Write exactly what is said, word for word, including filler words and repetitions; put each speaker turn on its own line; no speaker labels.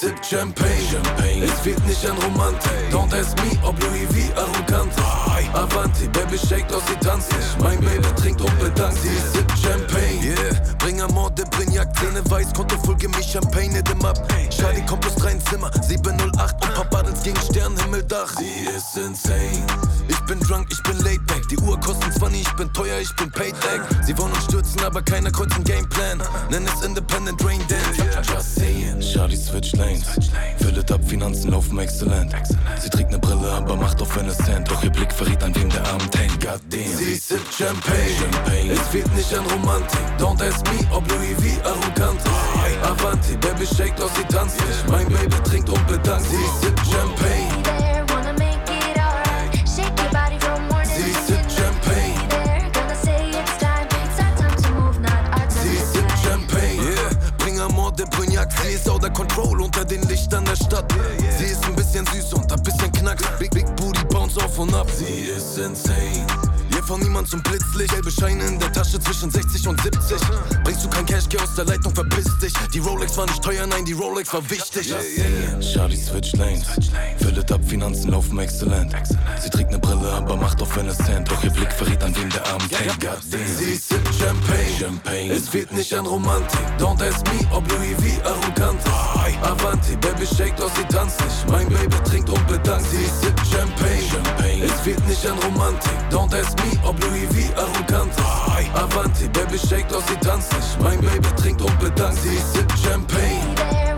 sippt Champagne, Champagne. Es fehlt nicht an Romantik. Don't ask me, ob Louis V arrogant ist. Avanti, Baby shake, doch sie tanzt nicht. Mein Baby trinkt und bedankt. Sie sippt Champagne, yeah. Bring Amor de Brignac, Zähne weiß, Konto voll Gemisch, Champagne, hit him up. Charlie kommt plus drei ins Zimmer, sieben null acht und Papa ins gegen Sternenhimmeldach. Sie ist insane. Ich bin drunk, ich bin laid back. Die Uhr kostet zwanzig, ich bin teuer, ich bin paid back. Sie wollen uns stürzen, aber keiner kreuzt einen Gameplan. Nenn es Independent Rain Dance. Just saying. Charlie switch lanes. Fill it up, Finanzen laufen exzellent. Sie trägt ne Brille, aber macht auf eine Cent. Doch ihr Blick verrät, an wem der Abend hängt. Goddamn. Sie sippt Champagne. Champagne. Es fehlt nicht an Romantik. Don't ask me, ob Louis V arrogant ist. Avanti, Baby shake, doch sie tanzt nicht. Mein Baby trinkt und bedankt. Sie sippt Champagne. Sie sippt Champagne. Sie sippt Champagne. Yeah. Bring Amor de Brignac. Sie ist out of control unter den Lichtern der Stadt. Sie ist ein bisschen süß und ein bisschen knacks. Big, big booty bounce auf und ab. Sie ist insane. Hier von niemand zum Blitzlicht. Gelbe Scheine in der Tasche zwischen sechzig und siebzig. Bringst du kein Cash, geh aus der Leitung, verpiss dich. Die Rolex war nicht teuer, nein, die Rolex war wichtig. Yeah, yeah. Charlie switch lanes. Fill it up, Finanzen laufen exzellent. Sie trägt ne Brille, aber macht auf eine Cent. Doch ihr Blick verrät, an wem der Abend hängt. Goddamn. Sie sippt Champagne. Champagne. Es fehlt nicht an Romantik. Don't ask me, ob Louis V arrogant ist. Avanti, Baby shake, doch sie tanzt nicht. Mein Baby trinkt und bedankt. Sie sippt Champagne. Champagne. Es fehlt nicht an Romantik. Don't ask me, ob Louis V arrogant ist. Avanti, Baby shake, doch sie tanzt nicht. Mein Baby trinkt und bedankt. Sie sippt Champagne.